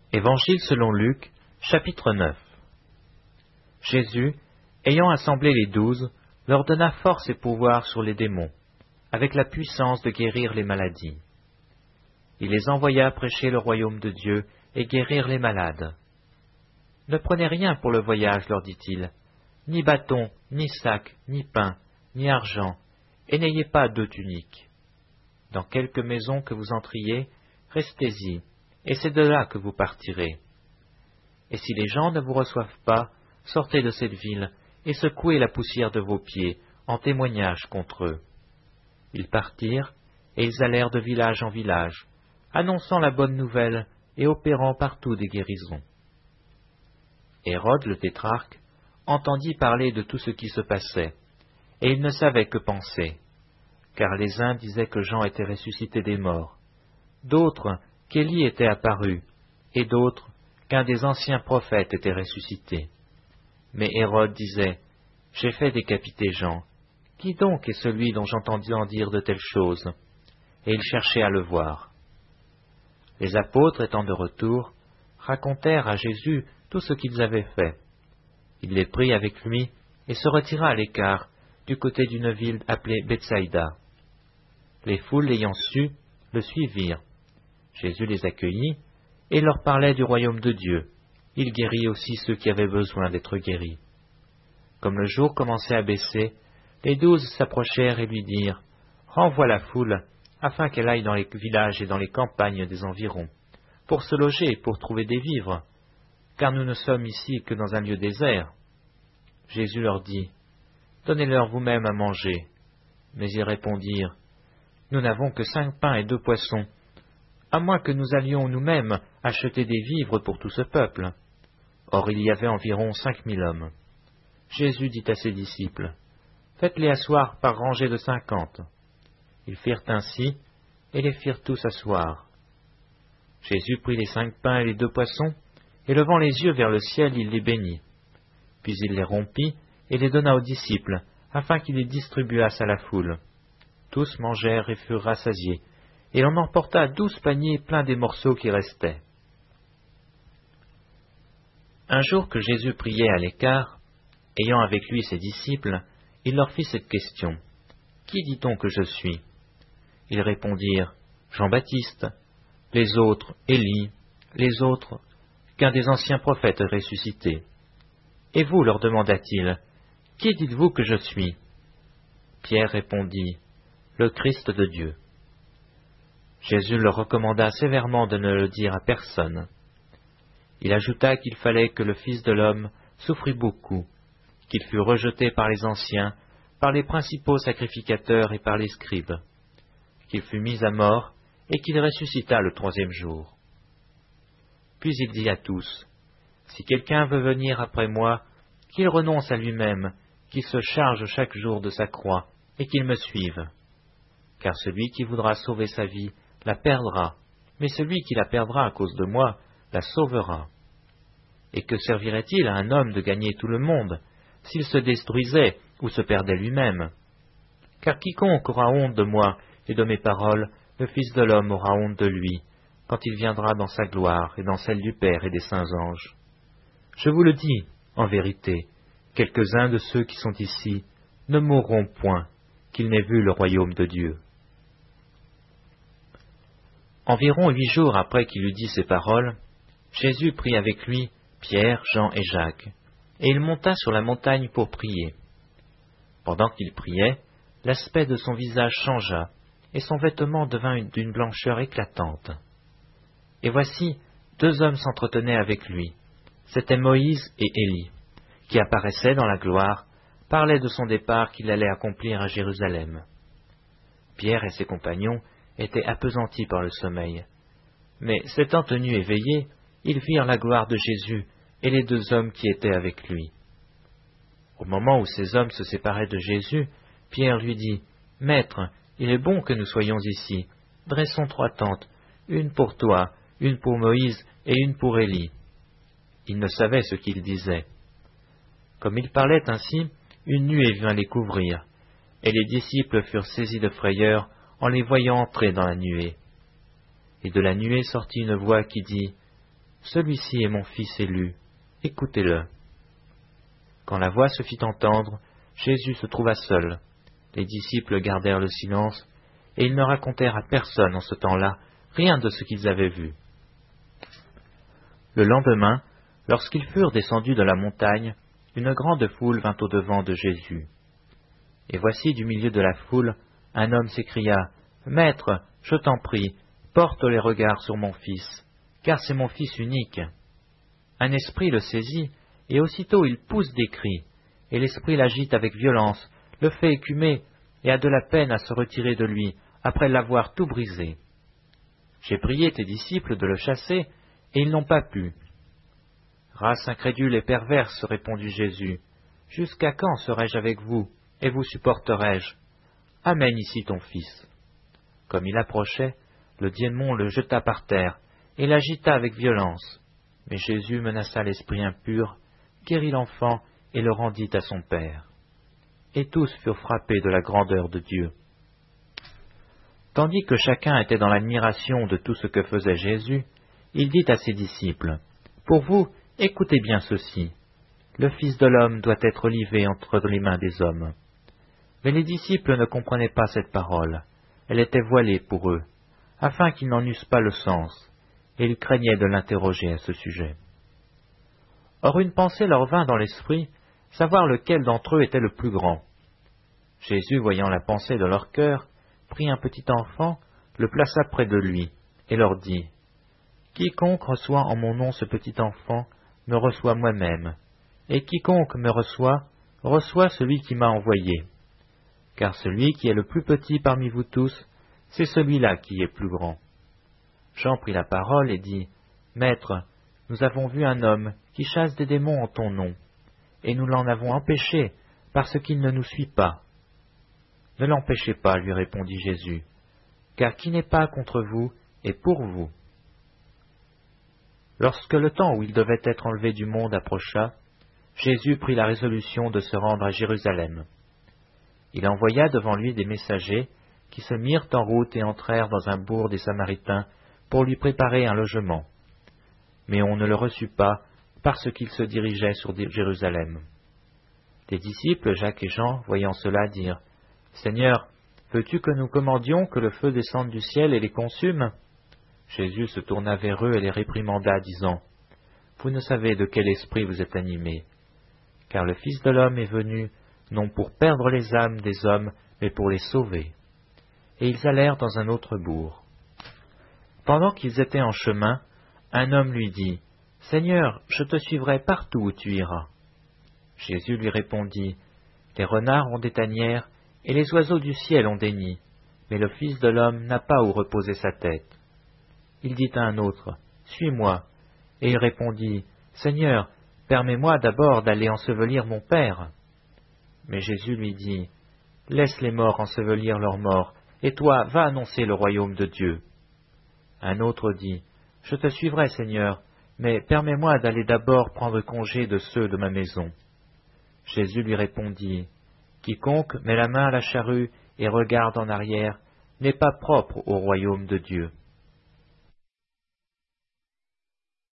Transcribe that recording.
Évangile selon Luc, chapitre 9. Jésus, ayant assemblé les 12, leur donna force et pouvoir sur les démons, avec la puissance de guérir les maladies. Il les envoya prêcher le royaume de Dieu et guérir les malades. Ne prenez rien pour le voyage, leur dit-il, ni bâton, ni sac, ni pain, ni argent, et n'ayez pas de tunique. Dans quelque maison que vous entriez, restez-y, et c'est de là que vous partirez. Et si les gens ne vous reçoivent pas, sortez de cette ville, et secouez la poussière de vos pieds, en témoignage contre eux. Ils partirent, et ils allèrent de village en village, annonçant la bonne nouvelle et opérant partout des guérisons. Hérode le tétrarque entendit parler de tout ce qui se passait, et il ne savait que penser, car les uns disaient que Jean était ressuscité des morts, d'autres qu'Élie était apparu, et d'autres qu'un des anciens prophètes était ressuscité. Mais Hérode disait, « J'ai fait décapiter Jean. Qui donc est celui dont j'entendis en dire de telles choses ?» Et il cherchait à le voir. Les apôtres, étant de retour, racontèrent à Jésus tout ce qu'ils avaient fait. Il les prit avec lui et se retira à l'écart, du côté d'une ville appelée Bethsaïda. Les foules l'ayant su, le suivirent. Jésus les accueillit et leur parlait du royaume de Dieu. Il guérit aussi ceux qui avaient besoin d'être guéris. Comme le jour commençait à baisser, les 12 s'approchèrent et lui dirent, « Renvoie la foule, afin qu'elle aille dans les villages et dans les campagnes des environs, pour se loger et pour trouver des vivres, car nous ne sommes ici que dans un lieu désert. » Jésus leur dit, « Donnez-leur vous-même à manger. » Mais ils répondirent, « Nous n'avons que 5 pains et 2 poissons, à moins que nous allions nous-mêmes acheter des vivres pour tout ce peuple. » Or il y avait environ 5000 hommes. Jésus dit à ses disciples, « Faites-les asseoir par rangées de 50. » Ils firent ainsi, et les firent tous asseoir. Jésus prit les 5 pains et les 2 poissons, et levant les yeux vers le ciel, il les bénit. Puis il les rompit, et les donna aux disciples, afin qu'ils les distribuassent à la foule. Tous mangèrent et furent rassasiés, et l'on emporta 12 paniers pleins des morceaux qui restaient. Un jour que Jésus priait à l'écart, ayant avec lui ses disciples, il leur fit cette question, « Qui dit-on que je suis ?» Ils répondirent, « Jean-Baptiste, les autres, Élie, les autres, qu'un des anciens prophètes est ressuscité. » Et vous, leur demanda-t-il, « Qui dites-vous que je suis ?» Pierre répondit, « Le Christ de Dieu. » Jésus leur recommanda sévèrement de ne le dire à personne. Il ajouta qu'il fallait que le Fils de l'homme souffrit beaucoup, qu'il fût rejeté par les anciens, par les principaux sacrificateurs et par les scribes, qu'il fût mis à mort et qu'il ressuscita le 3e jour. Puis il dit à tous, « Si quelqu'un veut venir après moi, qu'il renonce à lui-même, qu'il se charge chaque jour de sa croix et qu'il me suive. Car celui qui voudra sauver sa vie la perdra, mais celui qui la perdra à cause de moi la sauvera. Et que servirait-il à un homme de gagner tout le monde, s'il se détruisait ou se perdait lui-même? Car quiconque aura honte de moi et de mes paroles, le Fils de l'homme aura honte de lui, quand il viendra dans sa gloire et dans celle du Père et des saints anges. Je vous le dis, en vérité, quelques-uns de ceux qui sont ici ne mourront point, qu'ils n'aient vu le royaume de Dieu. » Environ 8 jours après qu'il eut dit ces paroles, Jésus prit avec lui Pierre, Jean et Jacques, et il monta sur la montagne pour prier. Pendant qu'il priait, l'aspect de son visage changea, et son vêtement devint d'une blancheur éclatante. Et voici, 2 hommes s'entretenaient avec lui. C'étaient Moïse et Élie, qui apparaissaient dans la gloire, parlaient de son départ qu'il allait accomplir à Jérusalem. Pierre et ses compagnons étaient appesantis par le sommeil. Mais s'étant tenus éveillés, ils virent la gloire de Jésus et les 2 hommes qui étaient avec lui. Au moment où ces hommes se séparaient de Jésus, Pierre lui dit, « Maître, il est bon que nous soyons ici. Dressons 3 tentes, une pour toi, une pour Moïse et une pour Élie. » Il ne savait ce qu'il disait. Comme il parlait ainsi, une nuée vint les couvrir, et les disciples furent saisis de frayeur en les voyant entrer dans la nuée. Et de la nuée sortit une voix qui dit, « celui-ci est mon fils élu, écoutez-le. » Quand la voix se fit entendre, Jésus se trouva seul. Les disciples gardèrent le silence, et ils ne racontèrent à personne en ce temps-là rien de ce qu'ils avaient vu. Le lendemain, lorsqu'ils furent descendus de la montagne, une grande foule vint au-devant de Jésus. Et voici du milieu de la foule, un homme s'écria, « Maître, je t'en prie, porte les regards sur mon fils, car c'est mon fils unique. » Un esprit le saisit, et aussitôt il pousse des cris, et l'esprit l'agite avec violence, le fait écumer, et a de la peine à se retirer de lui, après l'avoir tout brisé. J'ai prié tes disciples de le chasser, et ils n'ont pas pu. Race incrédule et perverse, répondit Jésus, jusqu'à quand serai-je avec vous, et vous supporterai-je? Amène ici ton fils. Comme il approchait, le démon le jeta par terre, et l'agita avec violence. Mais Jésus menaça l'esprit impur, guérit l'enfant, et le rendit à son père. Et tous furent frappés de la grandeur de Dieu. Tandis que chacun était dans l'admiration de tout ce que faisait Jésus, il dit à ses disciples, « Pour vous, écoutez bien ceci. Le Fils de l'homme doit être livré entre les mains des hommes. » Mais les disciples ne comprenaient pas cette parole. Elle était voilée pour eux, afin qu'ils n'en eussent pas le sens, et ils craignaient de l'interroger à ce sujet. Or une pensée leur vint dans l'esprit, savoir lequel d'entre eux était le plus grand. Jésus, voyant la pensée de leur cœur, prit un petit enfant, le plaça près de lui, et leur dit, « Quiconque reçoit en mon nom ce petit enfant, me reçoit moi-même, et quiconque me reçoit, reçoit celui qui m'a envoyé. Car celui qui est le plus petit parmi vous tous, c'est celui-là qui est plus grand. » Jean prit la parole et dit, « Maître, nous avons vu un homme qui chasse des démons en ton nom, et nous l'en avons empêché, parce qu'il ne nous suit pas. » « Ne l'empêchez pas, lui répondit Jésus, car qui n'est pas contre vous est pour vous. » Lorsque le temps où il devait être enlevé du monde approcha, Jésus prit la résolution de se rendre à Jérusalem. Il envoya devant lui des messagers qui se mirent en route et entrèrent dans un bourg des Samaritains pour lui préparer un logement. Mais on ne le reçut pas parce qu'il se dirigeait sur Jérusalem. Les disciples, Jacques et Jean, voyant cela, dirent, « Seigneur, veux-tu que nous commandions que le feu descende du ciel et les consume ?» Jésus se tourna vers eux et les réprimanda, disant, « Vous ne savez de quel esprit vous êtes animés, car le Fils de l'homme est venu, non pour perdre les âmes des hommes, mais pour les sauver. » Et ils allèrent dans un autre bourg. Pendant qu'ils étaient en chemin, un homme lui dit, « Seigneur, je te suivrai partout où tu iras. » Jésus lui répondit, « Les renards ont des tanières, et les oiseaux du ciel ont des nids, mais le Fils de l'homme n'a pas où reposer sa tête. » Il dit à un autre, « Suis-moi. » Et il répondit, « Seigneur, permets-moi d'abord d'aller ensevelir mon Père. » Mais Jésus lui dit, « Laisse les morts ensevelir leurs morts, et toi, va annoncer le royaume de Dieu. » Un autre dit, « Je te suivrai, Seigneur, mais permets-moi d'aller d'abord prendre congé de ceux de ma maison. » Jésus lui répondit, « Quiconque met la main à la charrue et regarde en arrière n'est pas propre au royaume de Dieu. »